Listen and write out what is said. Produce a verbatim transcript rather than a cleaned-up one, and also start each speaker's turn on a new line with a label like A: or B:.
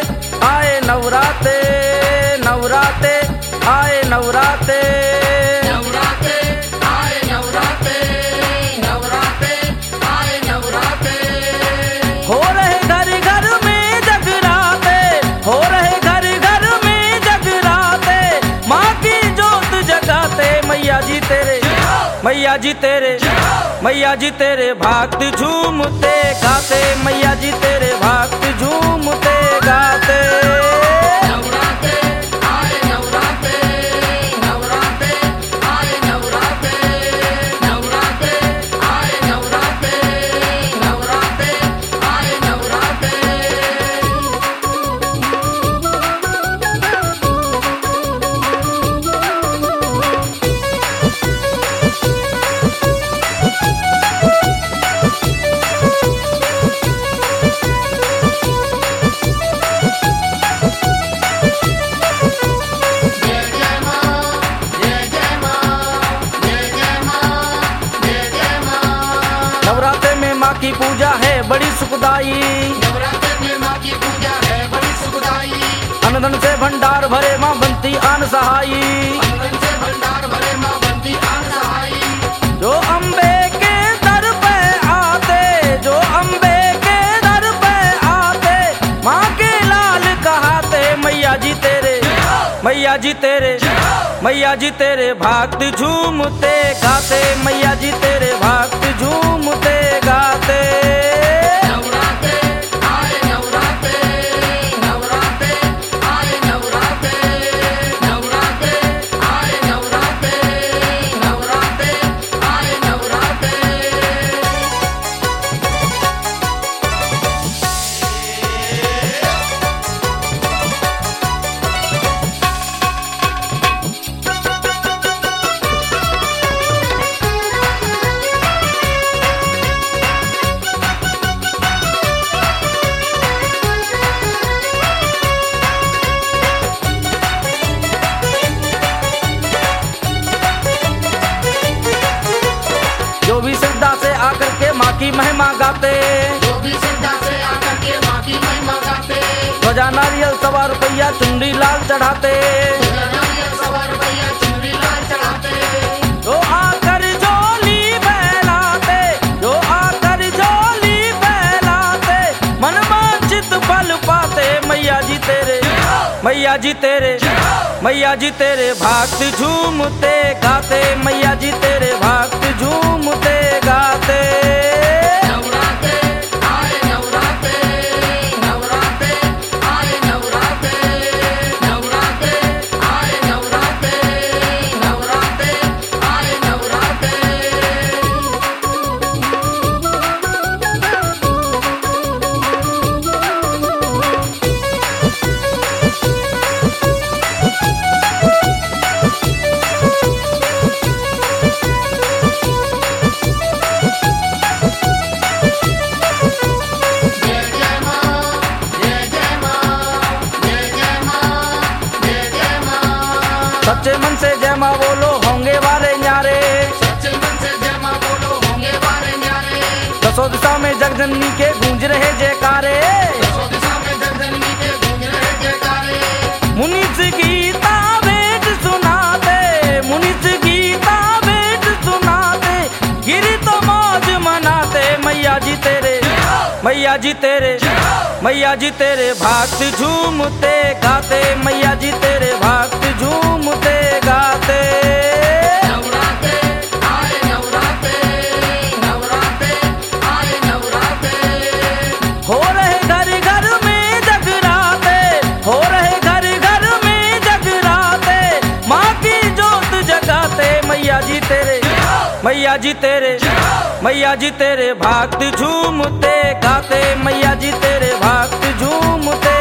A: आए नवराते, नवराते आए नवराते,
B: नवराते आए नवराते, नवराते आए नवराते।
A: हो रहे घर घर में जगराते, हो रहे घर घर में जगराते, माँ की जोत जगाते। मैया जी तेरे, मैया जी तेरे, मैया जी तेरे भक्त झूमते गाते, मैया जी तेरे भक्त झूमते गाते।
B: नवराते आए नवराते, नवराते आए नवराते, नवराते आए नवराते, नवराते आए नवराते।
A: नवरात्रे में माँ की पूजा है बड़ी सुखदाई,
B: नवरात्रे में माँ की पूजा है बड़ी सुखदाई।
A: अन्न धन से भंडार भरे माँ बनती आन सहाई।
B: अंगन से भंडार भरे माँ बनती आन सहाई।
A: जो अम्बे के दर पे आते, जो अम्बे के दर पे आते, माँ के लाल कहाते। मैया जी तेरे, मैया जी तेरे, मैया जी तेरे भक्त झूमते गाते, मैया जी तेरे भक्त झूमते गाते।
B: नवराते आए नवराते, नवराते आए नवराते, नवराते आए नवराते, नवराते आए नवराते।
A: जो भी श्रद्धा से आकर के माँ की महिमा गाते,
B: जो भी श्रद्धा से आकर के माँ की महिमा गाते,
A: ध्वजा नारियल सवा रुपया चुनरी लाल चढ़ाते।
B: नारियल सवा रुपया चुनरी लाल चढ़ाते।
A: जो आकर झोली फैलाते, जो आकर झोली फैलाते, मन वांछित फल पाते। मैया जी तेरे, मैया जी तेरे, मैया जी तेरे भक्त झूमते गाते, मैया जी तेरे भक्त झूमते गाते।
B: नवराते आए नवराते, नवराते आए नवराते, नवराते आए नवराते, नवराते आए नवराते। जय जय माँ, जय जय माँ, जय जय माँ, जय जय माँ।
A: सच्चे मन से जय माँ बोलो होंगे वारे न्यारे,
B: सच्चे मन से जय माँ बोलो होंगे बारे न्यारे।
A: दसों दिशा में जगजननी के गूंज रहे जयकारे।
B: दसों दिशा में जगजननी के गूंज रहे जयकारे।
A: मुनीस गीता भेंट सुनाते, मुनीस गीता भेंट सुनाते, गिरी तो मौज मनाते। मैया जी तेरे, मैया जी तेरे, मैया जी तेरे भक्त झूमते गाते, मैया जी तेरे भक्त झूमते गाते।
B: नवराते आए नवराते, नवराते आए नवराते।
A: हो रहे घर घर में जगराते, हो रहे घर घर में जगराते, माँ की जोत जगाते। मैया जी तेरे, मैया जी तेरे, मैया जी तेरे भक्त झूमते गाते, मैया जी तेरे भक्त झूमते